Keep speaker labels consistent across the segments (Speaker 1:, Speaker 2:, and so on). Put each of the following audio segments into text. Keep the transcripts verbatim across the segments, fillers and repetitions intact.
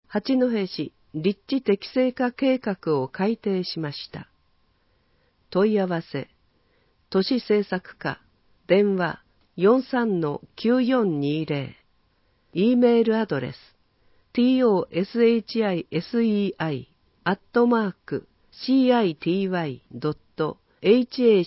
Speaker 1: 八戸市立地適正化計画を改定しました。問い合わせ、都市政策課、電話 よんさんのきゅうよんにゼロ、e メールアドレス トシセイアットマーク シーアイティーワイドットハチ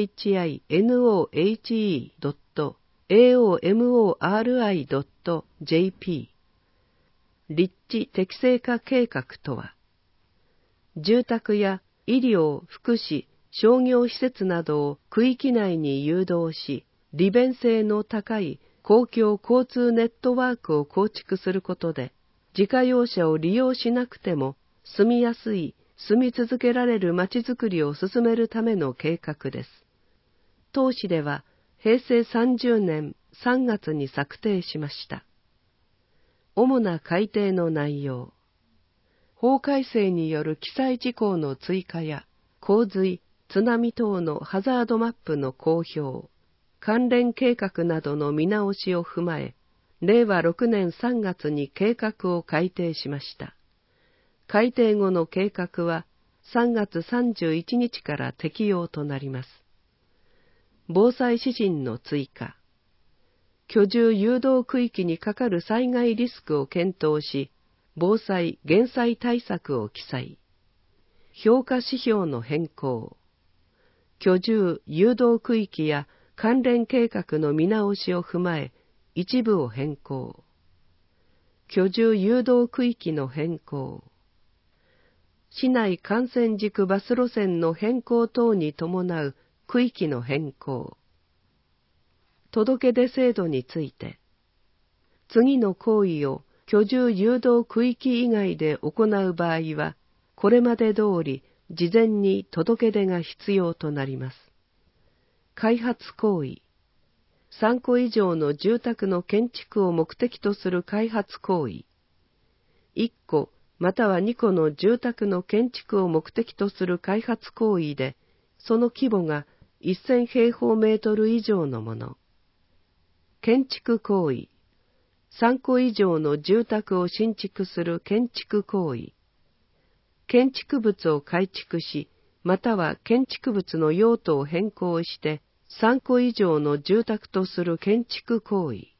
Speaker 1: ノドットエーオーエムオーアールアイドットジェーピー。立地適正化計画とは、住宅や医療、福祉、商業施設などを区域内に誘導し、利便性の高い公共交通ネットワークを構築することで、自家用車を利用しなくても住みやすい、住み続けられるまちづくりを進めるための計画です。当市ではへいせいさんじゅうねんさんがつに策定しました。主な改定の内容。法改正による記載事項の追加や、洪水、津波等のハザードマップの公表、関連計画などの見直しを踏まえ、れいわろくねんさんがつに計画を改定しました。改定後の計画はさんがつさんじゅういちにちから適用となります。防災指針の追加。居住誘導区域にかかる災害リスクを検討し、防災・減災対策を記載。評価指標の変更。居住・誘導区域や関連計画の見直しを踏まえ、一部を変更。居住誘導区域の変更。市内幹線軸バス路線の変更等に伴う区域の変更。届出制度について、次の行為を居住誘導区域以外で行う場合は、これまで通り事前に届出が必要となります。開発行為。さんこ以上の住宅の建築を目的とする開発行為。いっこまたはにこの住宅の建築を目的とする開発行為で、その規模がせんへいほうメートル以上のもの。建築行為。さんこ以上の住宅を新築する建築行為。建築物を改築し、または建築物の用途を変更して、さんこ以上の住宅とする建築行為。